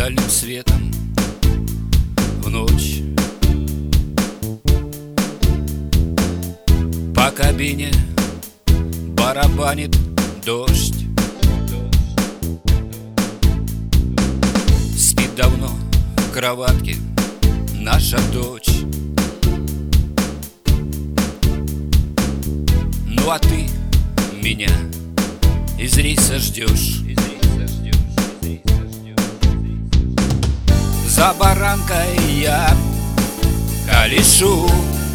дальним светом в ночь. По кабине барабанит дождь. Спит давно в кроватке наша дочь. Ну а ты меня из рейса ждешь. За баранкой я колешу.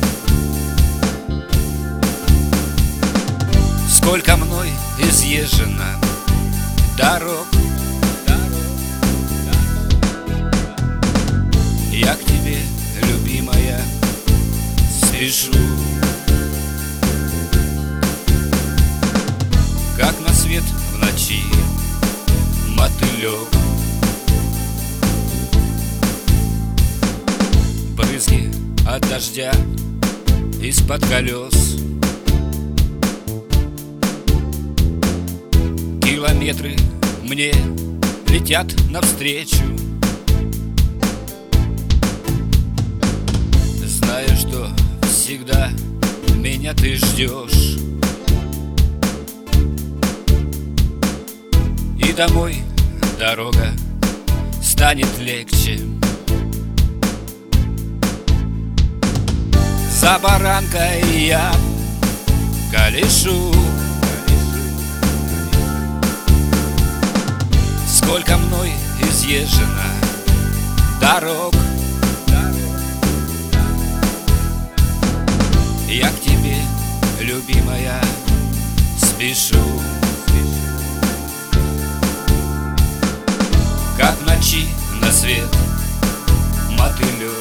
Сколько мной изъезжено дорог, я к тебе, любимая, спешу. Как на свет в ночи мотылек, брызги от дождя из-под колес. Километры мне летят навстречу, зная, что всегда меня ты ждешь. И домой дорога станет легче. За баранкой я колешу. Сколько мной изъезжено дорог, я к тебе, любимая, спешу. Как в ночи на свет мотылек.